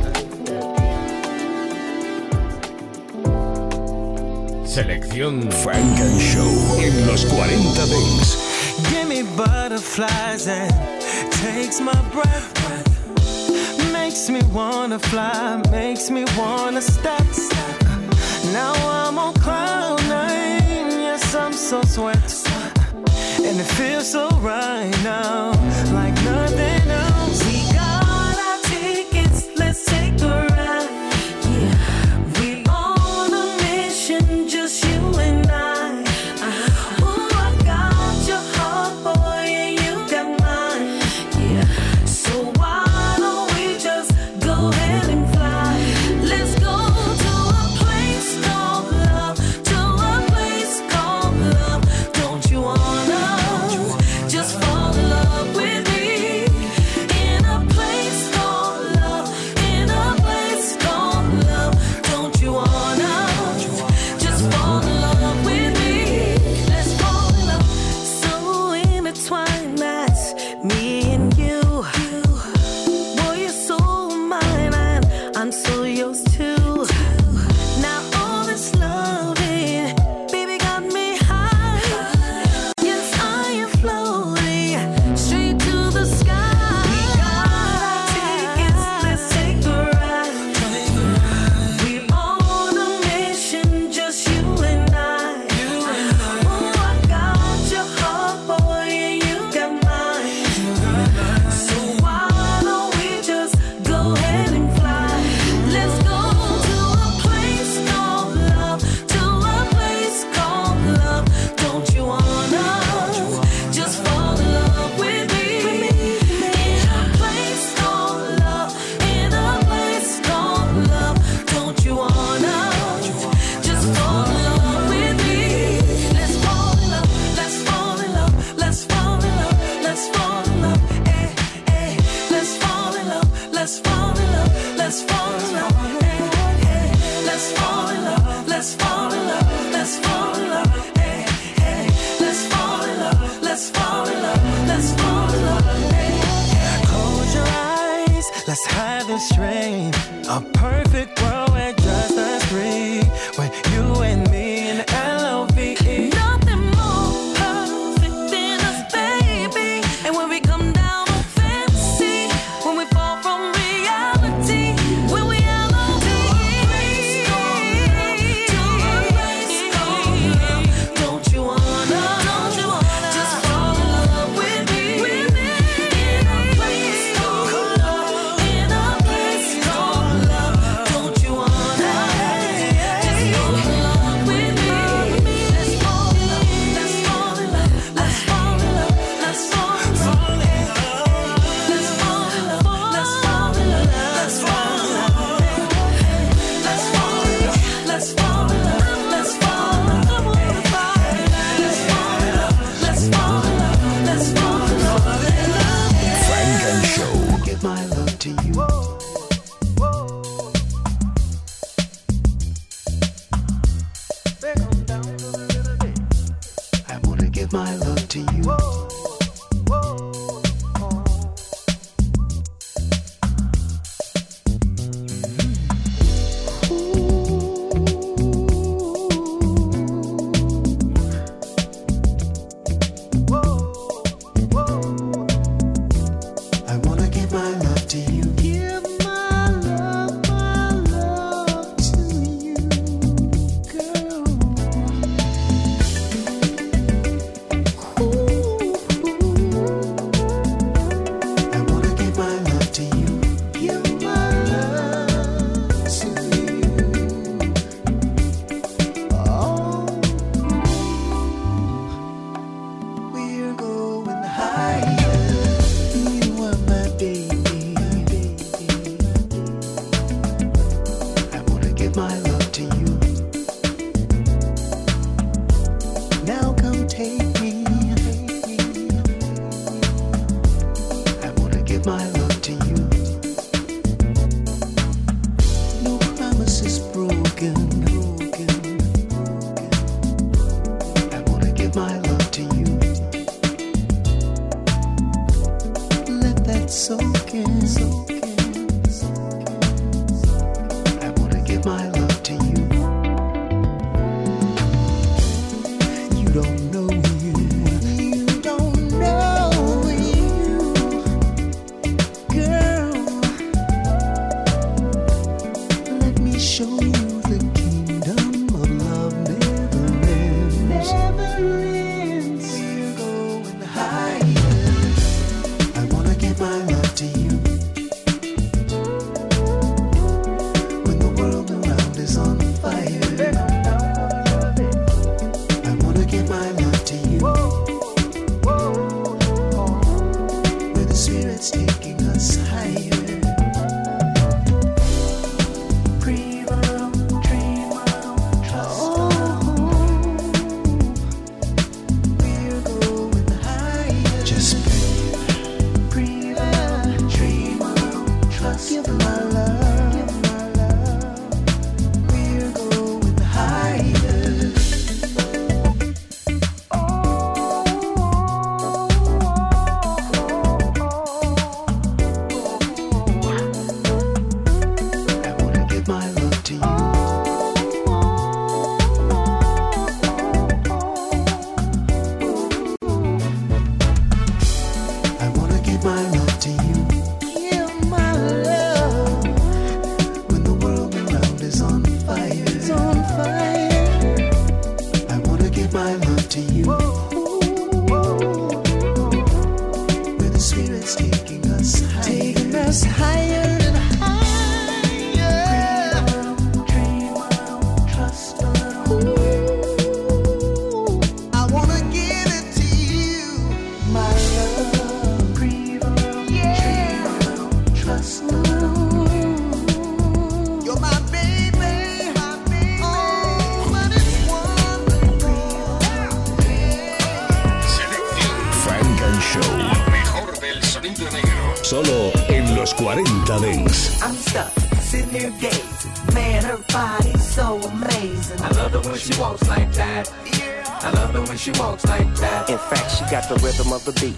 Selección Frank and Show en los 40 Dance. Give me butterflies and takes my breath. Makes me wanna fly, makes me wanna step. Now I'm on cloud nine, yes I'm so sweat. And it feels so right now, like nothing else. We got our tickets, let's take a ride. Yeah, we on a mission, just you and I. Oh, I got your heart, boy, and you got mine. Yeah, so why don't we just go ahead and fly? Let's go to a place called love, to a place called love. Don't you wanna? Just fall in love with me. let's have this dream. A perfect world where just us three, with you and me and L-O-V-E. Nothing more perfect than us, baby. And when we come down on fantasy, when we fall from reality, when we don't you wanna just fall in love with me? In a place called love, in a place called love. Don't you wanna just fall in love with me? Let's fall in love, let's fall in love, let's fall in love, let's fall in love, let's fall in love, let's fall in love, let's fall in love, let's fall in love, let's fall in love, let's fall in love, come on, let's fall in love, let's fall in love, let's fall in love, Frank and Show. Give my love to you. I wanna give my love to you. I wanna give my love to you. Give my love to you, girl. I wanna give my love to you. Give my love to you. Oh, we're going higher. You are my baby. I wanna give my love to you. Now come take me. I wanna give my love to you. No promises broken. I wanna give my love to you. Let that soak in. I wanna give my love to you. You don't know you. You don't know you, girl. Let me show you the kingdom of love never ends. Never ends. We're going higher. I wanna give my love to you. When the world around is on fire, I wanna give my love to you. Where the Spirit's taking us higher. Breathe alone, dream alone, trust alone. We're going higher. Just breathe alone, dream alone, trust. Give my love, give my love. We're going higher. I wanna give my love to you. I wanna give my love to you. Give my love. When the world around is on fire. It's on fire. I wanna give my love to you. Where the Spirit's taking us higher. Taking us higher and higher. Dream alone, trust alone. I wanna give it to you, my love. Breathe alone, dream alone, trust alone. You're my baby, oh, but it's wonderful. Frank and Show. Lo mejor del sonido negro. Solo en los 40 Dents. I'm stuck, sitting here gazing. Man, her body's so amazing. I love it when she walks like that. I love it when she walks like that. In fact, she got the rhythm of the beat.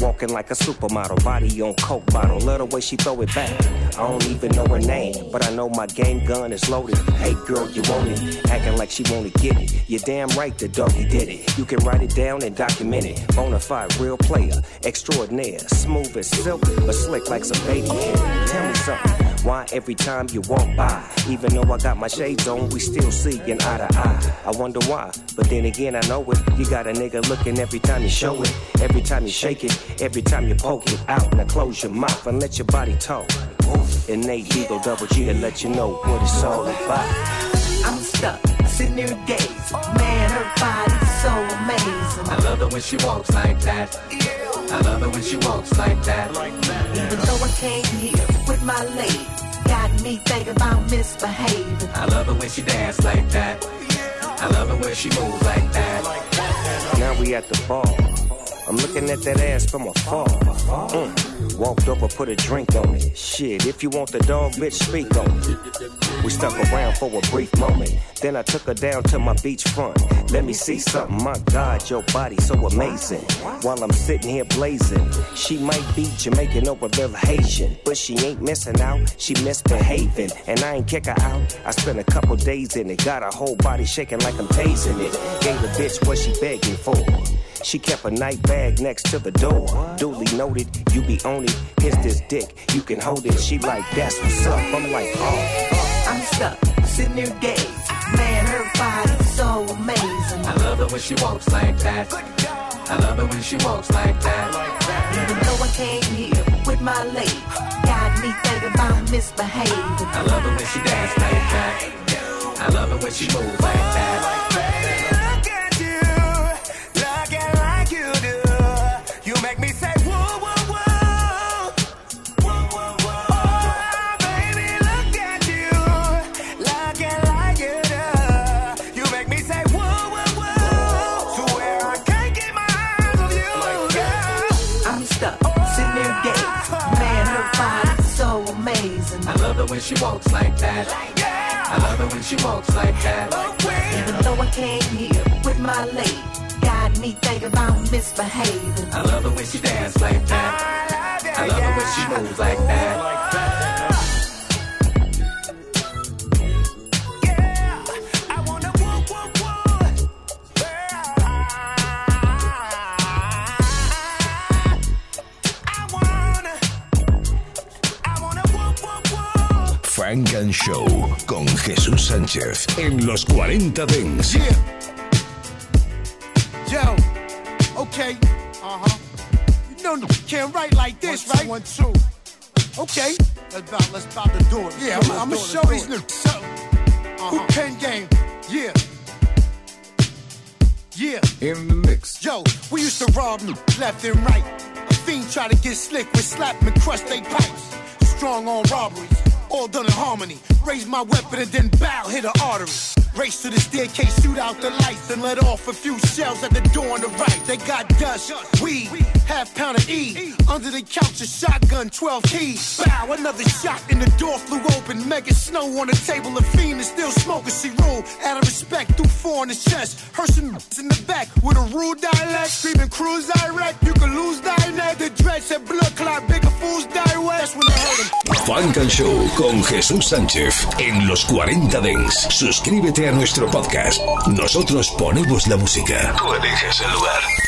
walking like a supermodel, body on coke bottle. Love the way she throw it back. I don't even know her name, but I know my game gun is loaded. Hey girl, you want it? Acting like she wanna get it. You're damn right, the doggy did it. You can write it down and document it. Bonafide, real player, extraordinaire, smooth as silk, but slick like some baby hair. Tell me something. Why every time you walk by, even though I got my shades on, we still seeing eye to eye? I wonder why, but then again I know it. You got a nigga looking every time you show it, every time you shake it, every time you poke it out. Now close your mouth and let your body talk. And Nate Eagle Double G to let you know what it's all about. I'm stuck, sitting here gaze. Man, her body's so amazing. I love her when she walks like that. I love her when she walks like that. Even though I came here with my lady, got me thinking about misbehaving. I love her when she dance like that. I love her when she moves like that. Now we at the bar. I'm looking at that ass from afar. Walked over, put a drink on it. Shit, if you want the dog, bitch, speak on it. We stuck around for a brief moment. Then I took her down to my beach front. Let me see something, my God, your body so amazing. While I'm sitting here blazing, she might be Jamaican or a little Haitian, but she ain't missing out, she misbehaving. And I ain't kick her out, I spent a couple days in it. Got her whole body shaking like I'm tasing it. Gave the bitch what she begging for. She kept a night bag next to the door. Duly noted, you be on it. Here's this dick, you can hold it. She like, that's what's up. I'm like, oh. I'm stuck, sitting here gaze. Man, her body's so amazing. I love her when she walks like that. I love her when she walks like that. Even though I came here with my lady, got me thinking about misbehaving. I love her when she dance like that. I love her when she moves like that. When she walks like that, I love her when she walks like that. Even though I came here with my lady, got me thinking about misbehaving. I love her when she dance like that. I love her when she moves like that. Funk and Show con Jesús Sánchez en los 40 Dents. Yeah. Yo. Okay. You know you can't write like this, right? 1, 2. Okay. Let's about to do it. Yeah, I'm gonna show these niggas something. Who pen game? Yeah. Yeah. In the mix. Yo, we used to rob left and right. A fiend try to get slick with slap and crush they pipes. Strong on robberies. All done in harmony. Raise my weapon and then bow, hit an artery. Race to the staircase, shoot out the lights, and let off a few shells at the door on the right. They got dust, weed, half pound of E. Under the couch, a shotgun, 12 keys. Bow, another shot, and the door flew open. Mega snow on the table, a fiend is still smoking. She ruled out of respect, threw 4 in the chest. Hershey in the back with a rude dialect, screaming cruise direct. You can lose thy neck. The dread said blood clot, bigger fools die west. That's when I heard him. Funk and Show con Jesús Sánchez en los 40 Dents. Suscríbete a nuestro podcast. Nosotros ponemos la música. Tú eliges el lugar.